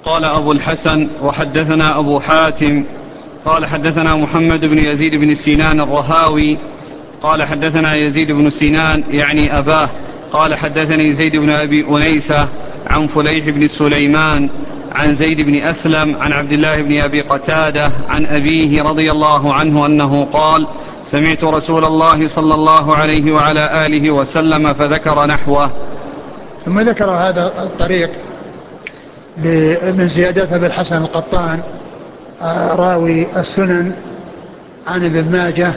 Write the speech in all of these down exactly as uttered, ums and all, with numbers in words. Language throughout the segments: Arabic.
قال أبو الحسن وحدثنا أبو حاتم قال حدثنا محمد بن يزيد بن سنان الرهاوي قال حدثنا يزيد بن سنان يعني أباه قال حدثني زيد بن أبي أنيسة عن فليح بن سليمان عن زيد بن أسلم عن عبد الله بن أبي قتادة عن أبيه رضي الله عنه أنه قال سمعت رسول الله صلى الله عليه وعلى آله وسلم فذكر نحوه. ثم ذكر هذا الطريق من زيادات أبي الحسن القطان راوي السنن عن ابن ماجه،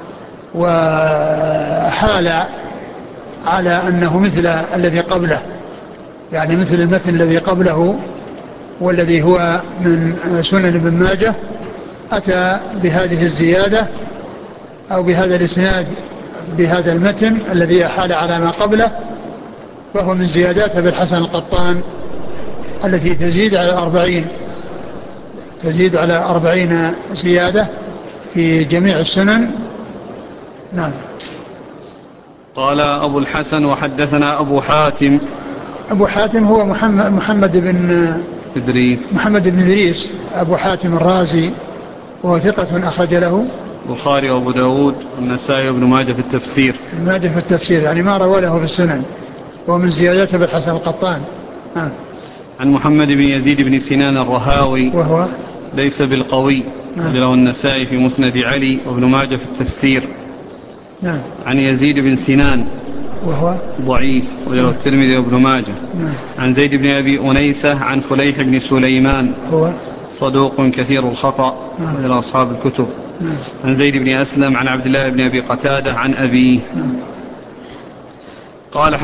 وحال على أنه مثل الذي قبله، يعني مثل المتن الذي قبله والذي هو من سنن ابن ماجه، أتى بهذه الزيادة أو بهذا الإسناد بهذا المتن الذي حال على ما قبله، وهو من زيادات أبي الحسن القطان التي تزيد على أربعين تزيد على أربعين زيادة في جميع السنن. نعم. قال أبو الحسن وحدثنا أبو حاتم. أبو حاتم هو محمد, محمد بن إدريس محمد بن إدريس أبو حاتم الرازي، وهو ثقة أخرج له البخاري وأبو داود والنسائي وابن ماجه في التفسير. ابن ماجه في التفسير يعني ما روى له في السنن، ومن زيادات أبي الحسن القطان. آه. عن محمد بن يزيد بن سنان الرهاوي وهو ليس بالقوي، نعم. له النسائي في مسند علي وابن ماجه في التفسير. نعم. عن يزيد بن سنان وهو ضعيف وله الترمذي وابن ماجه. نعم. عن زيد بن أبي أنيسة عن فليح بن سليمان هو صدوق كثير الخطأ وإلى أصحاب الكتب. نعم. عن زيد بن أسلم عن عبد الله بن أبي قتادة عن أبيه. نعم. قال